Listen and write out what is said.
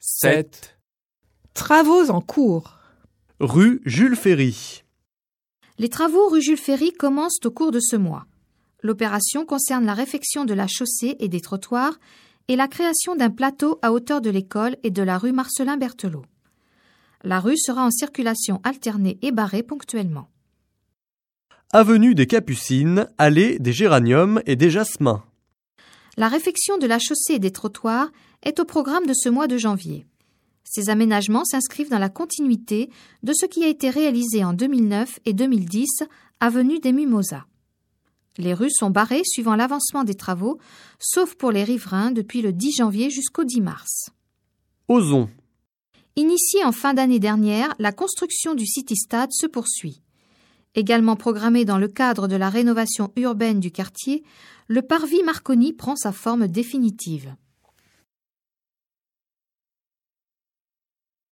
7. Travaux en cours. Rue Jules Ferry. Les travaux rue Jules Ferry commencent au cours de ce mois. L'opération concerne la réfection de la chaussée et des trottoirs et la création d'un plateau à hauteur de l'école et de la rue Marcellin Berthelot. La rue sera en circulation alternée et barrée ponctuellement. Avenue des Capucines, allée des Géraniums et des Jasmins. La réfection de la chaussée et des trottoirs est au programme de ce mois de janvier. Ces aménagements s'inscrivent dans la continuité de ce qui a été réalisé en 2009 et 2010, avenue des Mimosas. Les rues sont barrées suivant l'avancement des travaux, sauf pour les riverains depuis le 10 janvier jusqu'au 10 mars. Ozon. Initiée en fin d'année dernière, la construction du City-Stade se poursuit. Également programmé dans le cadre de la rénovation urbaine du quartier, le parvis Marconi prend sa forme définitive.